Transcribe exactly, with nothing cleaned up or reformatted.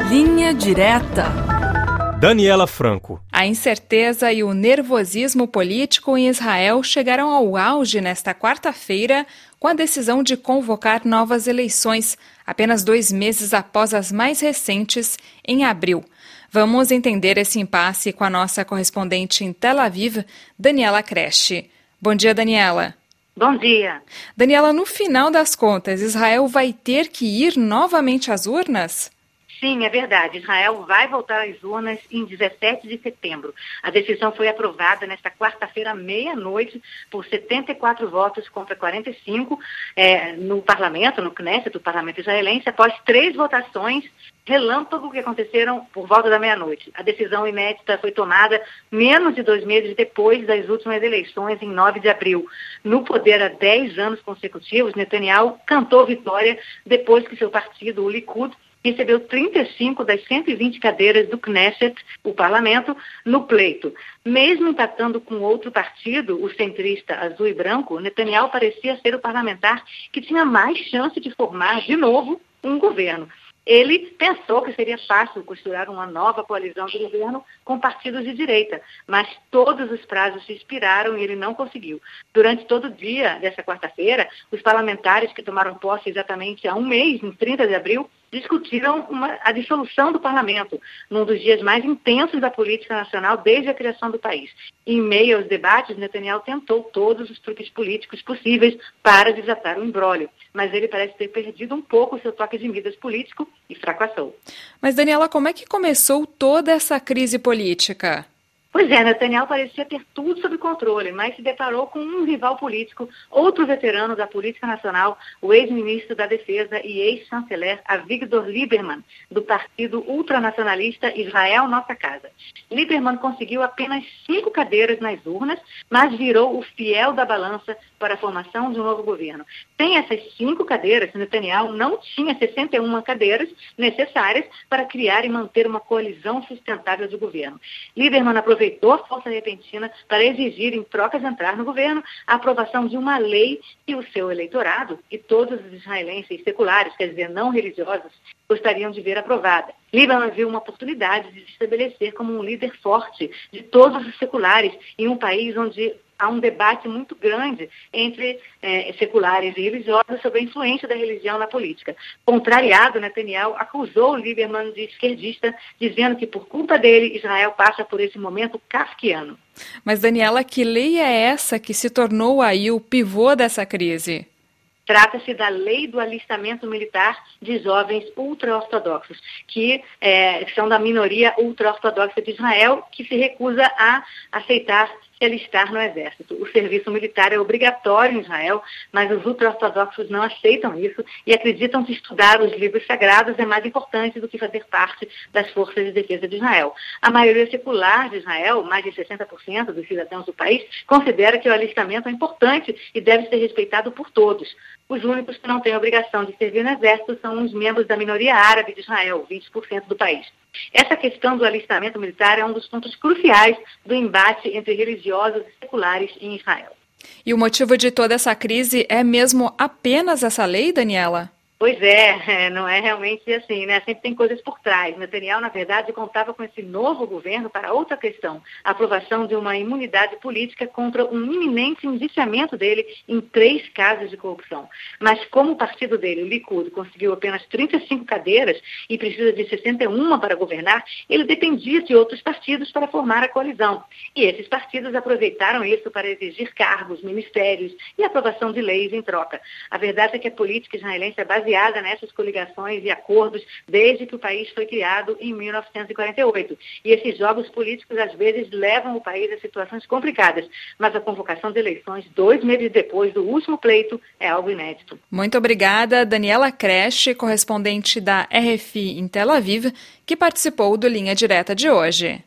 Linha Direta. Daniela Franco. A incerteza e o nervosismo político em Israel chegaram ao auge nesta quarta-feira com a decisão de convocar novas eleições, apenas dois meses após as mais recentes, em abril. Vamos entender esse impasse com a nossa correspondente em Tel Aviv, Daniela Kresh. Bom dia, Daniela. Bom dia. Daniela, no final das contas, Israel vai ter que ir novamente às urnas? Sim, é verdade. Israel vai voltar às urnas em dezessete de setembro. A decisão foi aprovada nesta quarta-feira à meia-noite por setenta e quatro votos contra quarenta e cinco é, no parlamento, no Knesset, do parlamento israelense, após três votações relâmpago que aconteceram por volta da meia-noite. A decisão inédita foi tomada menos de dois meses depois das últimas eleições, em nove de abril. No poder há dez anos consecutivos, Netanyahu cantou vitória depois que seu partido, o Likud, recebeu trinta e cinco das cento e vinte cadeiras do Knesset, o parlamento, no pleito. Mesmo empatando com outro partido, o centrista azul e branco, Netanyahu parecia ser o parlamentar que tinha mais chance de formar, de novo, um governo. Ele pensou que seria fácil costurar uma nova coalizão de governo com partidos de direita, mas todos os prazos se expiraram e ele não conseguiu. Durante todo o dia dessa quarta-feira, os parlamentares que tomaram posse exatamente há um mês, em trinta de abril, discutiram uma, a dissolução do parlamento, num dos dias mais intensos da política nacional desde a criação do país. Em meio aos debates, Netanyahu tentou todos os truques políticos possíveis para desatar o imbróglio, mas ele parece ter perdido um pouco o seu toque de Midas político e fracassou. Mas, Daniela, como é que começou toda essa crise política? Pois é, Netanyahu parecia ter tudo sob controle, mas se deparou com um rival político, outro veterano da política nacional, o ex-ministro da Defesa e ex-chanceler Avigdor Lieberman, do partido ultranacionalista Israel Nossa Casa. Lieberman conseguiu apenas cinco cadeiras nas urnas, mas virou o fiel da balança para a formação de um novo governo. Sem essas cinco cadeiras, Netanyahu não tinha sessenta e uma cadeiras necessárias para criar e manter uma coalizão sustentável de governo. Lieberman aproveitou aproveitou a força repentina para exigir, em troca de entrar no governo, a aprovação de uma lei que o seu eleitorado e todos os israelenses seculares, quer dizer, não religiosos, gostariam de ver aprovada. Lieberman viu uma oportunidade de se estabelecer como um líder forte de todos os seculares em um país onde há um debate muito grande entre eh, seculares e religiosos sobre a influência da religião na política. Contrariado, Netanyahu acusou Lieberman de esquerdista, dizendo que por culpa dele, Israel passa por esse momento kafkiano. Mas, Daniela, que lei é essa que se tornou aí o pivô dessa crise? Trata-se da Lei do Alistamento Militar de Jovens Ultra-Ortodoxos, que é, são da minoria ultra-ortodoxa de Israel, que se recusa a aceitar se alistar no exército. O serviço militar é obrigatório em Israel, mas os ultra-ortodoxos não aceitam isso e acreditam que estudar os livros sagrados é mais importante do que fazer parte das forças de defesa de Israel. A maioria secular de Israel, mais de sessenta por cento dos cidadãos do país, considera que o alistamento é importante e deve ser respeitado por todos. Os únicos que não têm obrigação de servir no exército são os membros da minoria árabe de Israel, vinte por cento do país. Essa questão do alistamento militar é um dos pontos cruciais do embate entre religiosos e seculares em Israel. E o motivo de toda essa crise é mesmo apenas essa lei, Daniela? Pois é, não é realmente assim, né? Sempre tem coisas por trás. Netanyahu, na verdade, contava com esse novo governo para outra questão, a aprovação de uma imunidade política contra um iminente indiciamento dele em três casos de corrupção. Mas como o partido dele, o Likud, conseguiu apenas trinta e cinco cadeiras e precisa de sessenta e uma para governar, ele dependia de outros partidos para formar a coalizão. E esses partidos aproveitaram isso para exigir cargos, ministérios e aprovação de leis em troca. A verdade é que a política israelense é baseada baseada nessas coligações e acordos desde que o país foi criado em mil novecentos e quarenta e oito. E esses jogos políticos, às vezes, levam o país a situações complicadas. Mas a convocação de eleições, dois meses depois do último pleito, é algo inédito. Muito obrigada, Daniela Kresh, correspondente da R F I em Tel Aviv, que participou do Linha Direta de hoje.